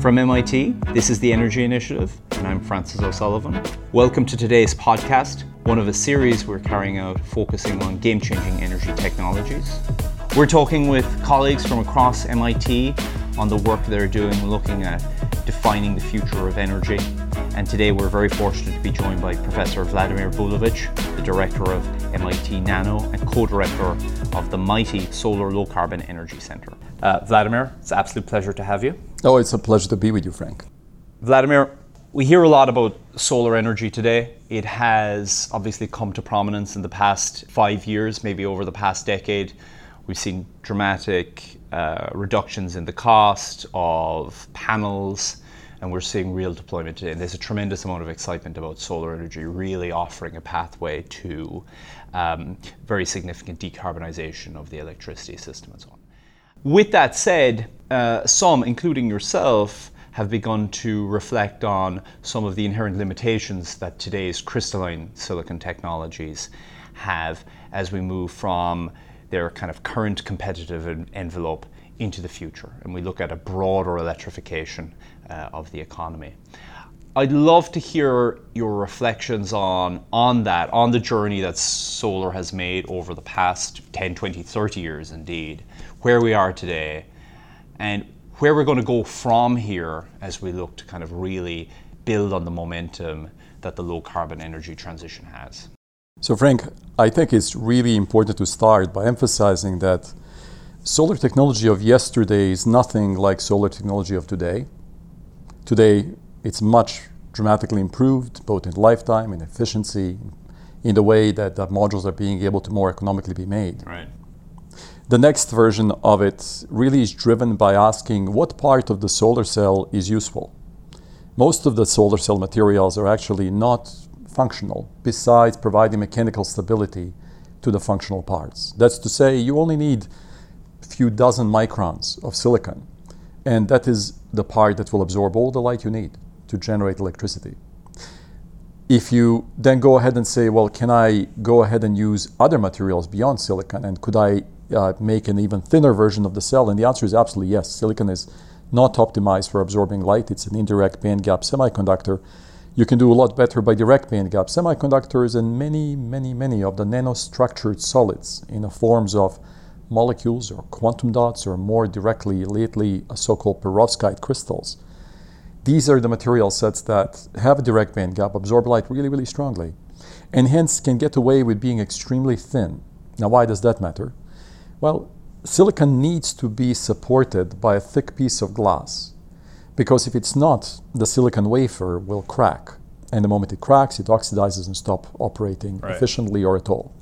From MIT, this is the Energy Initiative, and I'm Francis O'Sullivan. Welcome to today's podcast, one of a series we're carrying out focusing on game-changing energy technologies. We're talking with colleagues from across MIT on the work they're doing looking at defining the future of energy. And today we're very fortunate to be joined by Professor Vladimir Bulovich, the director of MIT Nano and co-director of the MITI Solar Low Carbon Energy Center. Vladimir, it's an absolute pleasure to have you. Oh, it's a pleasure to be with you, Frank. Vladimir, we hear a lot about solar energy today. It has obviously come to prominence in the past 5 years, maybe over the past decade. We've seen dramatic reductions in the cost of panels, and we're seeing real deployment today. And there's a tremendous amount of excitement about solar energy really offering a pathway to very significant decarbonization of the electricity system and so on. With that said, some, including yourself, have begun to reflect on some of the inherent limitations that today's crystalline silicon technologies have as we move from their kind of current competitive envelope into the future, and we look at a broader electrification of the economy. I'd love to hear your reflections on that, on the journey that solar has made over the past 10, 20, 30 years indeed, where we are today, and where we're going to go from here as we look to kind of really build on the momentum that the low carbon energy transition has. So Frank, I think it's really important to start by emphasizing that solar technology of yesterday is nothing like solar technology of today. Today, it's much dramatically improved, both in lifetime, in efficiency, in the way that the modules are being able to more economically be made. Right. The next version of it really is driven by asking what part of the solar cell is useful. Most of the solar cell materials are actually not functional, besides providing mechanical stability to the functional parts. That's to say, you only need a few dozen microns of silicon, and that is the part that will absorb all the light you need to generate electricity. If you then go ahead and say, well, can I go ahead and use other materials beyond silicon, and could I make an even thinner version of the cell? And the answer is absolutely yes. Silicon is not optimized for absorbing light. It's an indirect bandgap semiconductor. You can do a lot better by direct bandgap semiconductors and many of the nanostructured solids in the forms of molecules or quantum dots, or more directly lately so-called perovskite crystals. These are the material sets that have a direct bandgap, absorb light really strongly, and hence can get away with being extremely thin. Now, why does that matter? Well, silicon needs to be supported by a thick piece of glass, because if it's not, the silicon wafer will crack. And the moment it cracks, it oxidizes and stops operating efficiently or at all.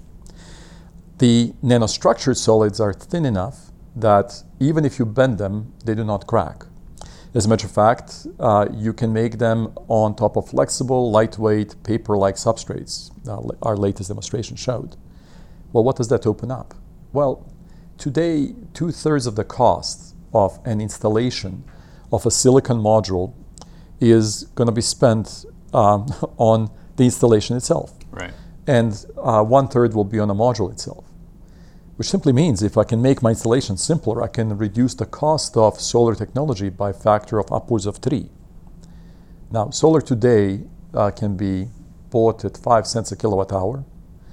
The nanostructured solids are thin enough that even if you bend them, they do not crack. As a matter of fact, you can make them on top of flexible, lightweight, paper-like substrates. Our latest demonstration showed. Well, what does that open up? Well, today, 2/3 of the cost of an installation of a silicon module is going to be spent on the installation itself. Right. And 1/3 will be on the module itself, which simply means if I can make my installation simpler, I can reduce the cost of solar technology by a factor of upwards of 3. Now, solar today can be bought at 5 cents a kilowatt hour.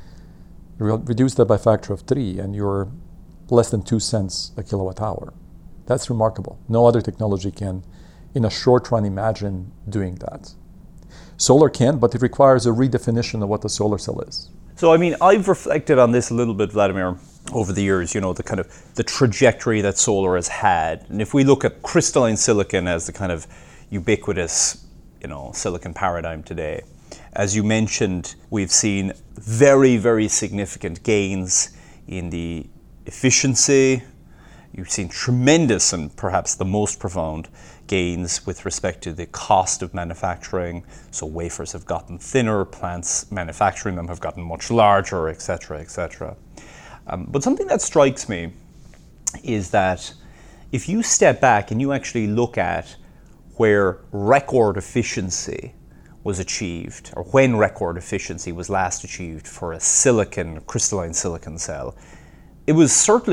Reduce that by a factor of 3, and you're less than 2 cents a kilowatt hour. That's remarkable. No other technology can, in a short run, imagine doing that. Solar can, but it requires a redefinition of what the solar cell is. So, I mean, I've reflected on this a little bit, Vladimir, over the years, you know, the kind of the trajectory that solar has had. And if we look at crystalline silicon as the kind of ubiquitous, you know, silicon paradigm today, as you mentioned, we've seen very significant gains in the efficiency. You've seen tremendous and perhaps the most profound gains with respect to the cost of manufacturing. So wafers have gotten thinner, plants manufacturing them have gotten much larger, etc., etc. But something that strikes me is that if you step back and you actually look at where record efficiency was achieved, or when record efficiency was last achieved for a crystalline silicon cell, it was certainly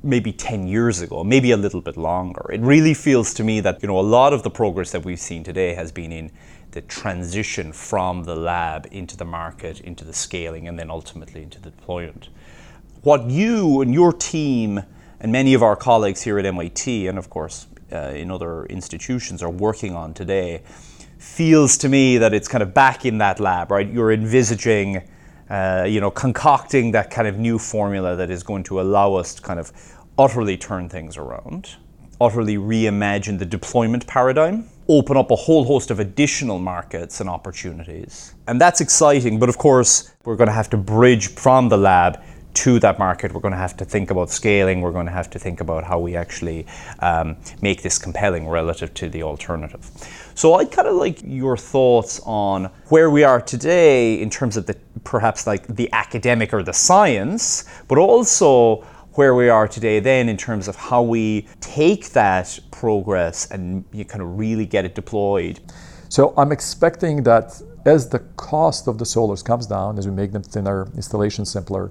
maybe 10 years ago, maybe a little bit longer. It really feels to me that, a lot of the progress that we've seen today has been in the transition from the lab into the market, into the scaling, and then ultimately into the deployment. What you and your team and many of our colleagues here at MIT, and of course in other institutions, are working on today feels to me that it's kind of back in that lab, right? You're envisaging, concocting that kind of new formula that is going to allow us to kind of utterly turn things around, utterly reimagine the deployment paradigm, open up a whole host of additional markets and opportunities. And that's exciting, but of course, we're going to have to bridge from the lab to that market. We're going to have to think about scaling. We're going to have to think about how we actually make this compelling relative to the alternative. So I'd kind of like your thoughts on where we are today in terms of perhaps the academic or the science, but also where we are today then in terms of how we take that progress and you kind of really get it deployed. So I'm expecting that as the cost of the solars comes down, as we make them thinner, installation simpler,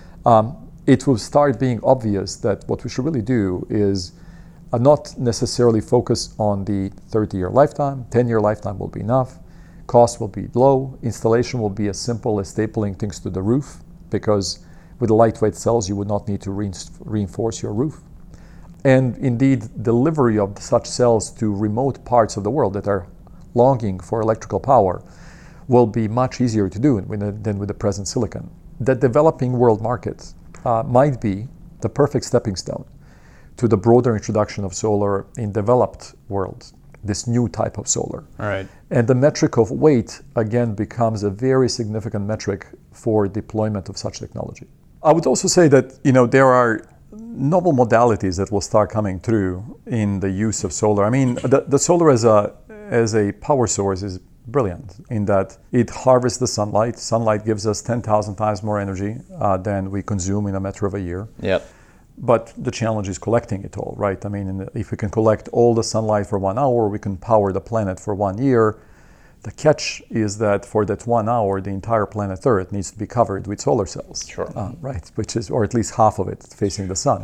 it will start being obvious that what we should really do is not necessarily focus on the 30-year lifetime. 10-year lifetime will be enough. Cost will be low. Installation will be as simple as stapling things to the roof, because with the lightweight cells, you would not need to reinforce your roof. And indeed, delivery of such cells to remote parts of the world that are longing for electrical power will be much easier to do than with the present silicon. The developing world market might be the perfect stepping stone to the broader introduction of solar in developed world, this new type of solar. All right. And the metric of weight, again, becomes a very significant metric for deployment of such technology. I would also say that, there are novel modalities that will start coming through in the use of solar. I mean, the solar as a power source is brilliant in that it harvests the sunlight. Sunlight gives us 10,000 times more energy than we consume in a matter of a year. Yep. But the challenge is collecting it all, right? I mean, if we can collect all the sunlight for 1 hour, we can power the planet for 1 year. The catch is that for that 1 hour, the entire planet Earth needs to be covered with solar cells. Sure. Right, or at least half of it facing the sun.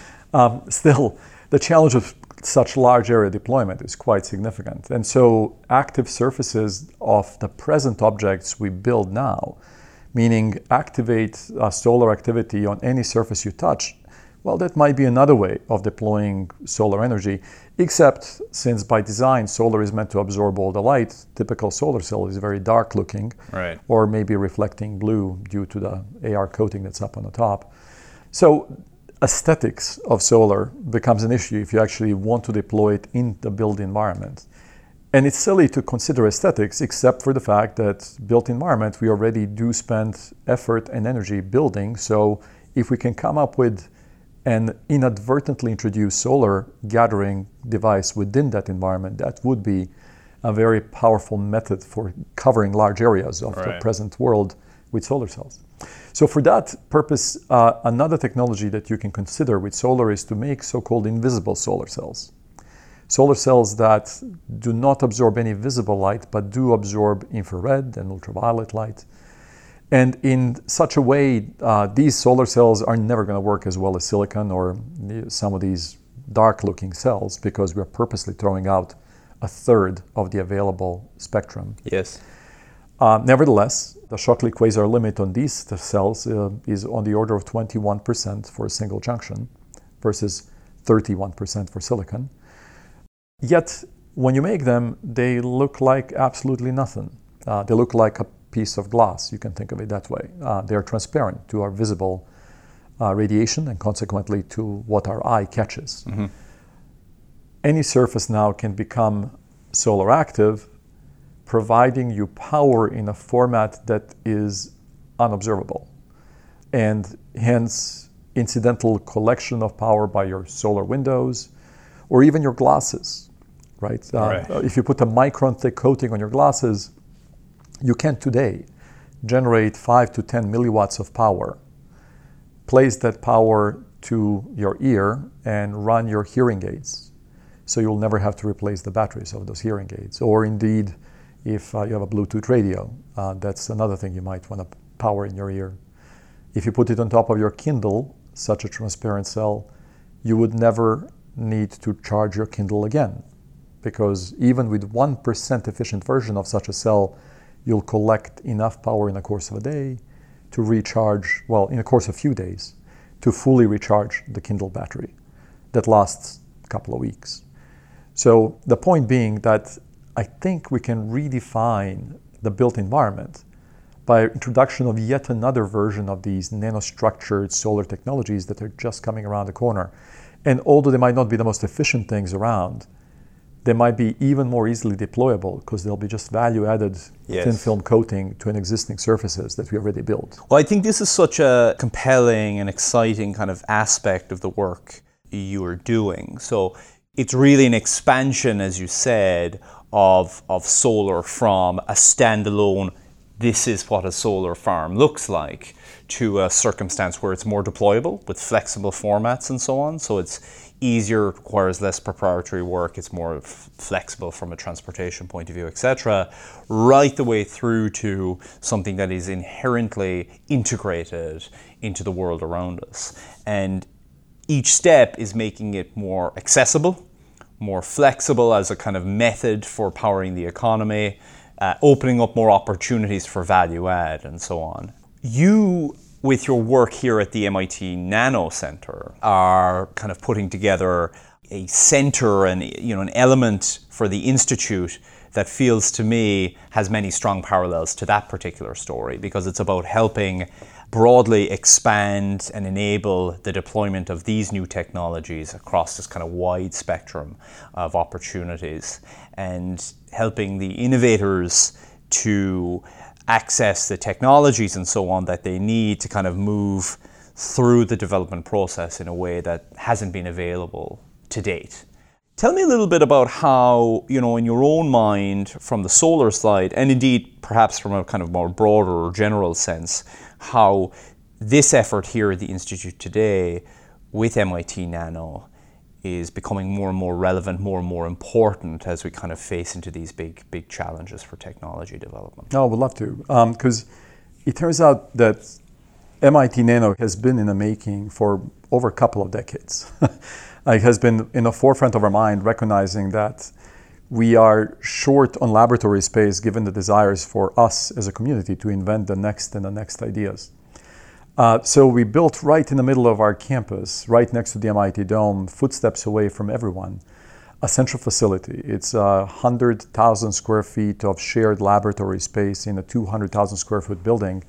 Still, the challenge of such large area deployment is quite significant. And so active surfaces of the present objects we build now, meaning activate solar activity on any surface you touch, well, that might be another way of deploying solar energy, except since by design solar is meant to absorb all the light, typical solar cell is very dark looking, right, or maybe reflecting blue due to the AR coating that's up on the top. So aesthetics of solar becomes an issue if you actually want to deploy it in the built environment. And it's silly to consider aesthetics, except for the fact that built environment, we already do spend effort and energy building. So if we can come up with an inadvertently introduced solar gathering device within that environment, that would be a very powerful method for covering large areas of the present world with solar cells. So for that purpose, another technology that you can consider with solar is to make so-called invisible solar cells. Solar cells that do not absorb any visible light, but do absorb infrared and ultraviolet light. And in such a way, these solar cells are never going to work as well as silicon or some of these dark-looking cells, because we're purposely throwing out a third of the available spectrum. Yes. Nevertheless, the Shockley quasar limit on these cells is on the order of 21% for a single junction versus 31% for silicon. Yet, when you make them, they look like absolutely nothing. They look like a piece of glass, you can think of it that way. They are transparent to our visible radiation and consequently to what our eye catches. Mm-hmm. Any surface now can become solar active, providing you power in a format that is unobservable, and hence incidental collection of power by your solar windows or even your glasses, right? If you put a micron thick coating on your glasses, you can today generate 5 to 10 milliwatts of power, place that power to your ear and run your hearing aids. So you'll never have to replace the batteries of those hearing aids. Or indeed, if you have a Bluetooth radio, that's another thing you might want to power in your ear. If you put it on top of your Kindle, such a transparent cell you would never need to charge your Kindle again. Because even with 1% efficient version of such a cell, you'll collect enough power in the course of a day to recharge, well, in the course of a few days, to fully recharge the Kindle battery that lasts a couple of weeks. So the point being that I think we can redefine the built environment by introduction of yet another version of these nanostructured solar technologies that are just coming around the corner. And although they might not be the most efficient things around, they might be even more easily deployable because they'll be just value-added thin film coating to an existing surfaces that we already built. Well, I think this is such a compelling and exciting kind of aspect of the work you are doing. So it's really an expansion, as you said, of solar from a standalone, this is what a solar farm looks like, to a circumstance where it's more deployable with flexible formats and so on. So it's easier, requires less proprietary work, it's more flexible from a transportation point of view, etc., right the way through to something that is inherently integrated into the world around us. And each step is making it more accessible, more flexible as a kind of method for powering the economy, opening up more opportunities for value add and so on. You, with your work here at the MIT Nano Center, are kind of putting together a center and an element for the Institute that feels to me has many strong parallels to that particular story, because it's about helping broadly expand and enable the deployment of these new technologies across this kind of wide spectrum of opportunities, and helping the innovators to access the technologies and so on that they need to kind of move through the development process in a way that hasn't been available to date. Tell me a little bit about how, in your own mind, from the solar side, and indeed perhaps from a kind of more broader or general sense, how this effort here at the Institute today with MIT Nano is becoming more and more relevant, more and more important as we kind of face into these big challenges for technology development. No, I would love to, because it turns out that MIT Nano has been in the making for over a couple of decades. It has been in the forefront of our mind, recognizing that we are short on laboratory space given the desires for us as a community to invent the next and the next ideas. So we built right in the middle of our campus, right next to the MIT Dome, footsteps away from everyone, a central facility. It's 100,000 square feet of shared laboratory space in a 200,000 square foot building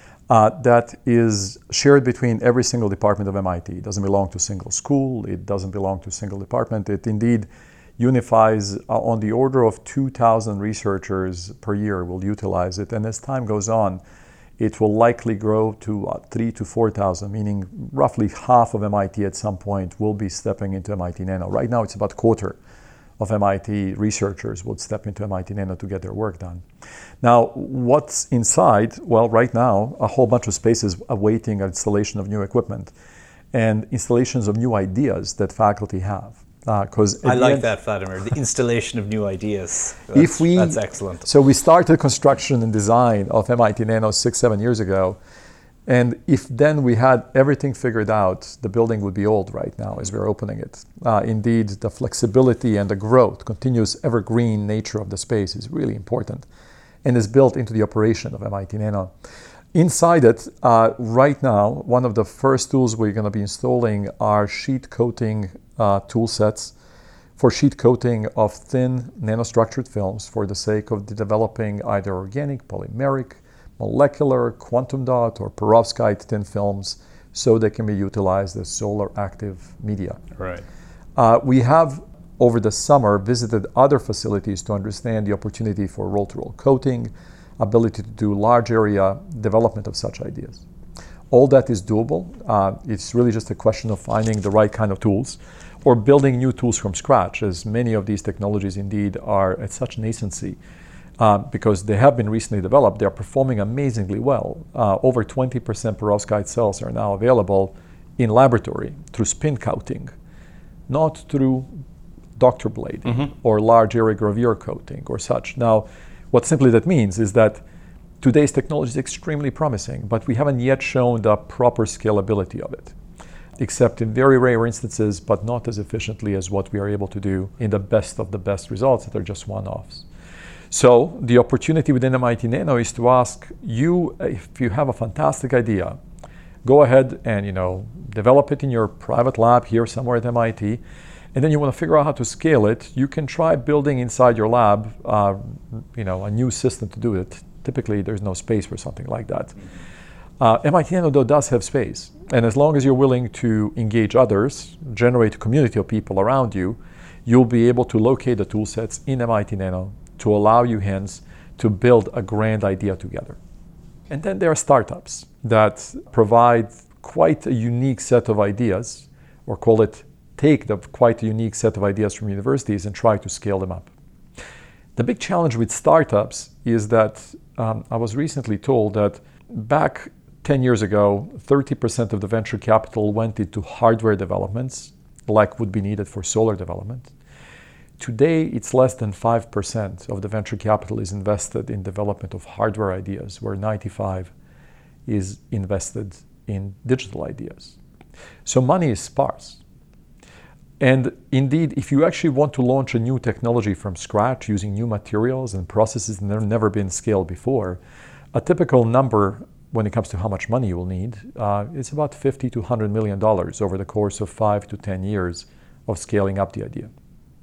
that is shared between every single department of MIT. It doesn't belong to a single school. It doesn't belong to a single department. It indeed unifies on the order of 2,000 researchers per year will utilize it. And as time goes on, it will likely grow to 3,000 to 4,000, meaning roughly half of MIT at some point will be stepping into MIT Nano. Right now, it's about a quarter of MIT researchers would step into MIT Nano to get their work done. Now, what's inside? Well, right now, a whole bunch of spaces awaiting installation of new equipment and installations of new ideas that faculty have. I like that, Vladimir, the installation of new ideas. That's excellent. So we started construction and design of MIT Nano 6-7 years ago. And if then we had everything figured out, the building would be old right now as we're opening it. Indeed, the flexibility and the growth, continuous evergreen nature of the space is really important and is built into the operation of MIT Nano. Inside it, right now, one of the first tools we're going to be installing are sheet coating tool sets for sheet coating of thin nanostructured films for the sake of developing either organic, polymeric, molecular, quantum dot, or perovskite thin films so they can be utilized as solar active media. Right. We have, over the summer, visited other facilities to understand the opportunity for roll-to-roll coating, ability to do large area development of such ideas. All that is doable. It's really just a question of finding the right kind of tools or building new tools from scratch, as many of these technologies indeed are at such nascency. Because they have been recently developed, they are performing amazingly well. Over 20% perovskite cells are now available in laboratory through spin coating, not through doctor blading or large area gravure coating or such. Now, what simply that means is that today's technology is extremely promising, but we haven't yet shown the proper scalability of it. except in very rare instances, but not as efficiently as what we are able to do in the best of the best results that are just one-offs. So the opportunity within MIT Nano is to ask you, if you have a fantastic idea, go ahead and develop it in your private lab here somewhere at MIT, and then you want to figure out how to scale it. You can try building inside your lab, a new system to do it. Typically, there's no space for something like that. MIT Nano, though, does have space, and as long as you're willing to engage others, generate a community of people around you, you'll be able to locate the tool sets in MIT Nano to allow you hence to build a grand idea together. And then there are startups that provide quite a unique set of ideas, or take the quite a unique set of ideas from universities and try to scale them up. The big challenge with startups is that I was recently told that back 10 years ago, 30% of the venture capital went into hardware developments, like would be needed for solar development. Today, it's less than 5% of the venture capital is invested in development of hardware ideas, where 95% is invested in digital ideas. So money is sparse. And indeed, if you actually want to launch a new technology from scratch using new materials and processes that have never been scaled before, a typical number when it comes to how much money you will need is about $50 to $100 million over the course of 5 to 10 years of scaling up the idea.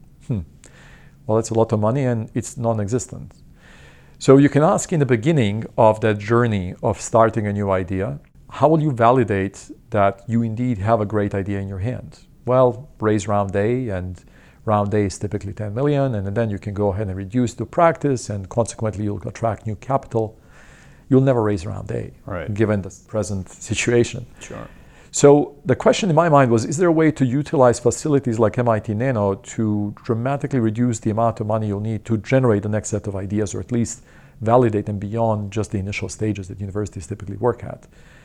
Well, that's a lot of money, and it's non-existent. So you can ask in the beginning of that journey of starting a new idea, how will you validate that you indeed have a great idea in your hand? Well, raise round A, and round A is typically 10 million, and then you can go ahead and reduce to practice, and consequently you'll attract new capital. You'll never raise round A, right, given the present situation. Sure. So the question in my mind was, is there a way to utilize facilities like MIT Nano to dramatically reduce the amount of money you'll need to generate the next set of ideas, or at least validate them beyond just the initial stages that universities typically work at?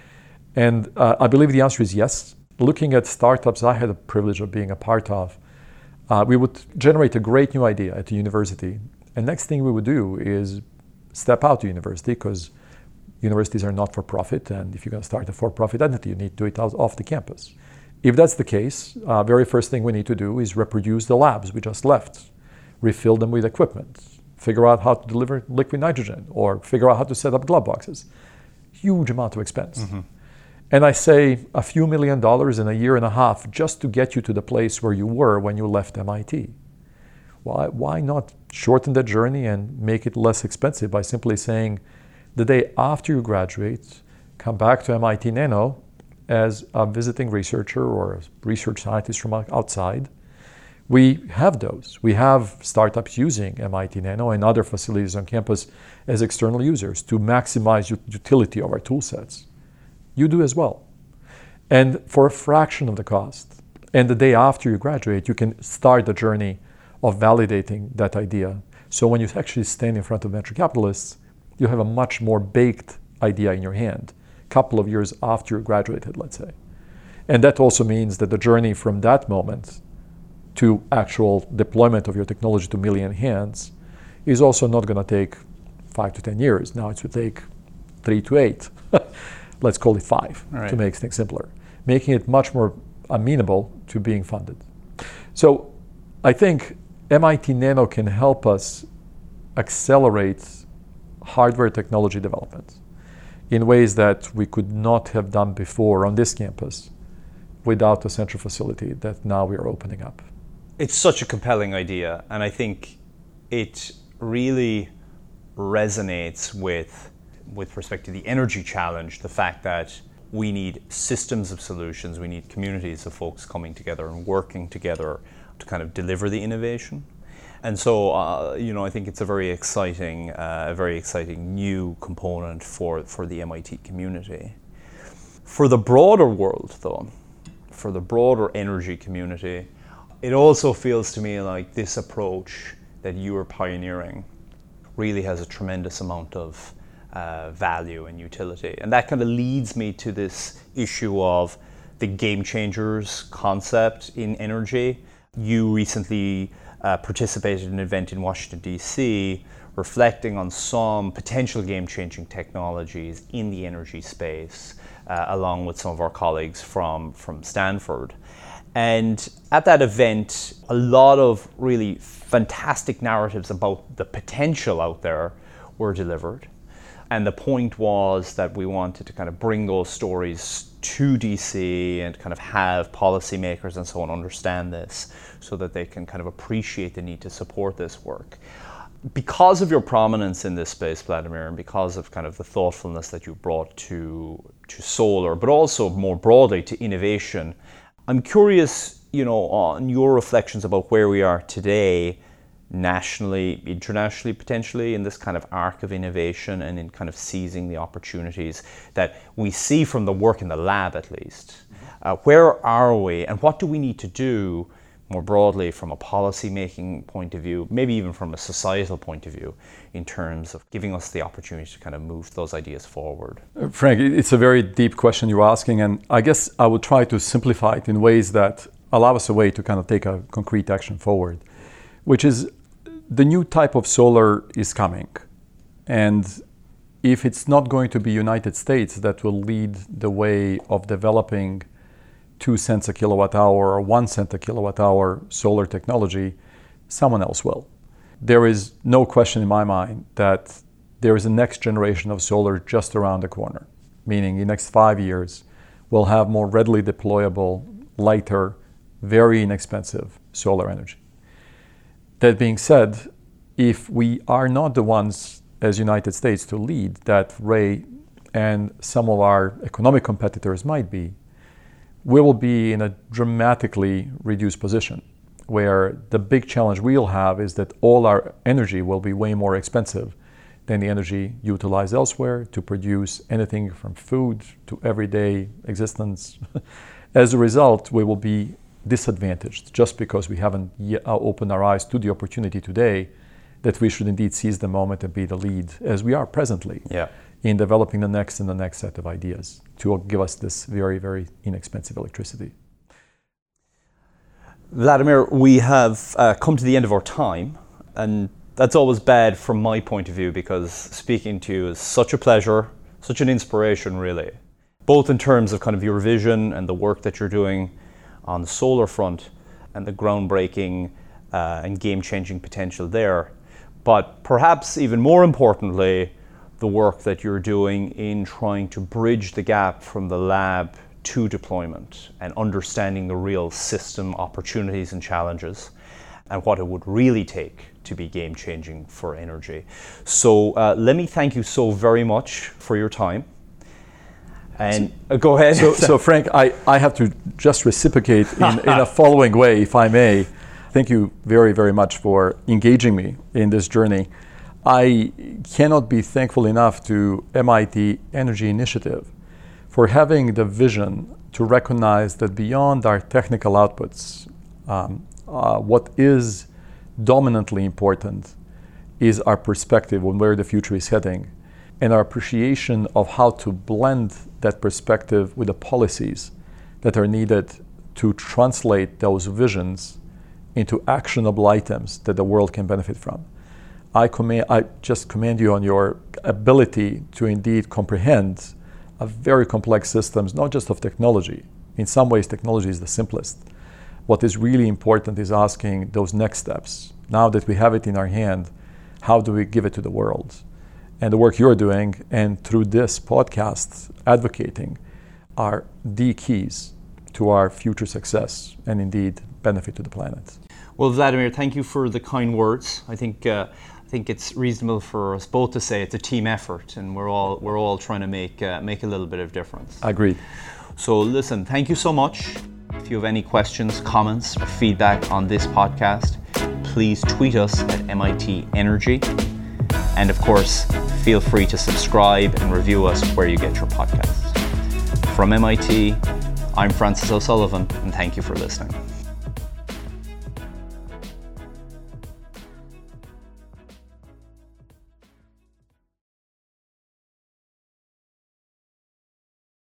And I believe the answer is yes. Looking at startups I had the privilege of being a part of, we would generate a great new idea at the university. And next thing we would do is step out to university, because universities are not for profit, and if you're going to start a for-profit entity, you need to do it off the campus. If that's the case, very first thing we need to do is reproduce the labs we just left, refill them with equipment, figure out how to deliver liquid nitrogen, or figure out how to set up glove boxes. Huge amount of expense. Mm-hmm. And I say a few $1 million in a year and a half just to get you to the place where you were when you left MIT. Why not shorten that journey and make it less expensive by simply saying, the day after you graduate, come back to MIT Nano as a visiting researcher or a research scientist from outside. We have those. We have startups using MIT Nano and other facilities on campus as external users to maximize utility of our tool sets. You do as well. And for a fraction of the cost. And the day after you graduate, you can start the journey of validating that idea. So when you actually stand in front of venture capitalists, you have a much more baked idea in your hand, a couple of years after you graduated, let's say. And that also means that the journey from that moment to actual deployment of your technology to million hands is also not going to take 5 to 10 years. Now it would take 3 to 8. Let's call it 5 right, to make things simpler, making it much more amenable to being funded. So I think MIT Nano can help us accelerate hardware technology development in ways that we could not have done before on this campus without a central facility that now we are opening up. It's such a compelling idea, and I think it really resonates with respect to the energy challenge, the fact that we need systems of solutions, we need communities of folks coming together and working together to kind of deliver the innovation. And so, I think it's a very exciting new component for the MIT community. For the broader world, though, for the broader energy community, it also feels to me like this approach that you are pioneering really has a tremendous amount of value and utility. And that kind of leads me to this issue of the game changers concept in energy. You recently participated in an event in Washington, D.C., reflecting on some potential game-changing technologies in the energy space, along with some of our colleagues from Stanford. And at that event, a lot of really fantastic narratives about the potential out there were delivered. And the point was that we wanted to kind of bring those stories to DC and kind of have policymakers and so on understand this so that they can kind of appreciate the need to support this work. Because of your prominence in this space, Vladimir, and because of kind of the thoughtfulness that you brought to solar, but also more broadly to innovation, I'm curious, on your reflections about where we are today, nationally, internationally, potentially, in this kind of arc of innovation and in kind of seizing the opportunities that we see from the work in the lab, at least. Where are we, and what do we need to do more broadly from a policy-making point of view, maybe even from a societal point of view, in terms of giving us the opportunity to kind of move those ideas forward? Frank, it's a very deep question you're asking, and I guess I would try to simplify it in ways that allow us a way to kind of take a concrete action forward, which is the new type of solar is coming. And if it's not going to be United States that will lead the way of developing 2 cents a kilowatt hour or 1 cent a kilowatt hour solar technology, someone else will. There is no question in my mind that there is a next generation of solar just around the corner, meaning in the next 5 years, we'll have more readily deployable, lighter, very inexpensive solar energy. That being said, if we are not the ones as United States to lead that Ray and some of our economic competitors might be, we will be in a dramatically reduced position where the big challenge we'll have is that all our energy will be way more expensive than the energy utilized elsewhere to produce anything from food to everyday existence. As a result, we will be disadvantaged just because we haven't yet opened our eyes to the opportunity today that we should indeed seize the moment and be the lead, as we are presently, in developing the next set of ideas to give us this very, very inexpensive electricity. Vladimir, we have come to the end of our time, and that's always bad from my point of view because speaking to you is such a pleasure, such an inspiration really, both in terms of kind of your vision and the work that you're doing on the solar front and the groundbreaking and game-changing potential there, but perhaps even more importantly, the work that you're doing in trying to bridge the gap from the lab to deployment and understanding the real system opportunities and challenges and what it would really take to be game-changing for energy. So let me thank you so very much for your time. And go ahead. So Frank, I have to just reciprocate in a following way, if I may. Thank you very, very much for engaging me in this journey. I cannot be thankful enough to MIT Energy Initiative for having the vision to recognize that beyond our technical outputs, what is dominantly important is our perspective on where the future is heading and our appreciation of how to blend that perspective with the policies that are needed to translate those visions into actionable items that the world can benefit from. I just commend you on your ability to indeed comprehend a very complex systems, not just of technology. In some ways, technology is the simplest. What is really important is asking those next steps. Now that we have it in our hand, how do we give it to the world? And the work you're doing, and through this podcast, advocating, are the keys to our future success and indeed benefit to the planet. Well, Vladimir, thank you for the kind words. I think it's reasonable for us both to say it's a team effort, and we're all trying to make a little bit of difference. Agreed. So listen, thank you so much. If you have any questions, comments, or feedback on this podcast, please tweet us at MIT Energy. And of course, feel free to subscribe and review us where you get your podcasts. From MIT, I'm Francis O'Sullivan, and thank you for listening.